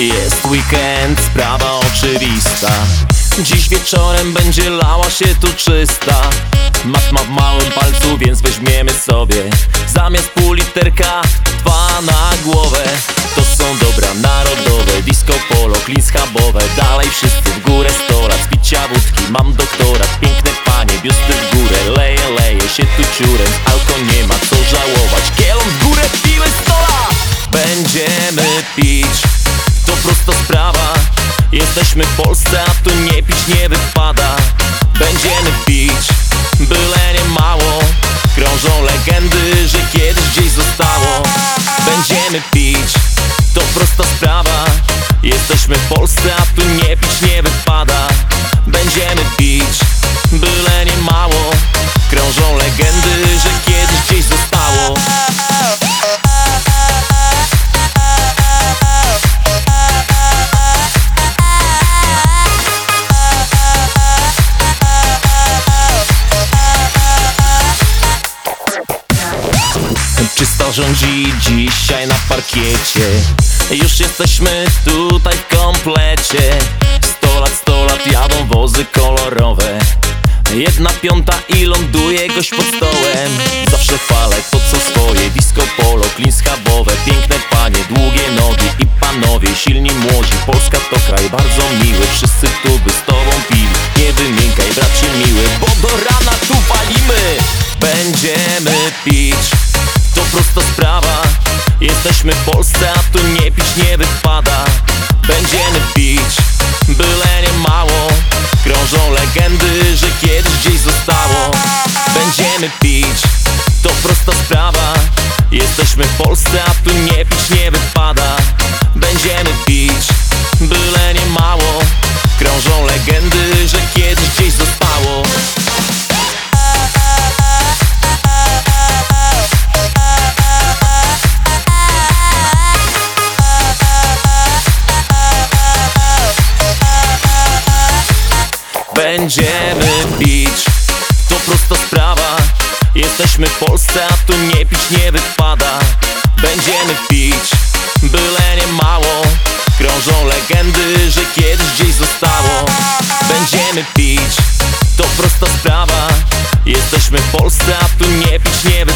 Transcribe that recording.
Jest weekend, sprawa oczywista. Dziś wieczorem będzie lała się tu czysta. Mat ma w małym palcu, więc weźmiemy sobie zamiast pół literka 2 na głowę. To są dobra narodowe, disco polo, klin schabowe. Dalej wszyscy w górę 100 lat, z picia wódki mam doktorat. Piękne panie, biusty w górę, leje się tu ciurem. Alko nie ma co żałować, kielą w górę piły 100 lat. Będziemy pić, to prosta sprawa. Jesteśmy w Polsce, a tu nie pić nie wypada. Będziemy pić, byle nie mało. Krążą legendy, że kiedyś gdzieś zostało. Będziemy pić, to prosta sprawa. Jesteśmy w Polsce, a tu nie pić nie wypada. Będziemy pić, byle nie mało. Krążą legendy, że kiedyś gdzieś zostało. Czysto rządzi dzisiaj na parkiecie. Już jesteśmy tutaj w komplecie. 100 lat jadą wozy kolorowe. 1/5 i ląduje gość pod stołem. Zawsze fale to co swoje, disco polo, klin schabowe. Piękne panie, długie nogi i panowie silni młodzi. Polska to kraj bardzo miły, wszyscy tu by z tobą pili. Nie wymiękaj bracie miły, bo do rana tu palimy. Będziemy pić, to prosta sprawa. Jesteśmy w Polsce, a tu nie pić nie wypada. Będziemy pić, byle nie mało. Krążą legendy, że kiedyś gdzieś zostało. Będziemy pić, to prosta sprawa. Jesteśmy w Polsce, a tu nie pić nie wypada. Będziemy pić, byle nie mało. Krążą legendy, że kiedyś gdzieś zostało. Będziemy pić, to prosta sprawa. Jesteśmy w Polsce, a tu nie pić nie wypada. Będziemy pić, byle nie mało. Krążą legendy, że kiedyś gdzieś zostało. Będziemy pić, to prosta sprawa. Jesteśmy w Polsce, a tu nie pić nie wypada.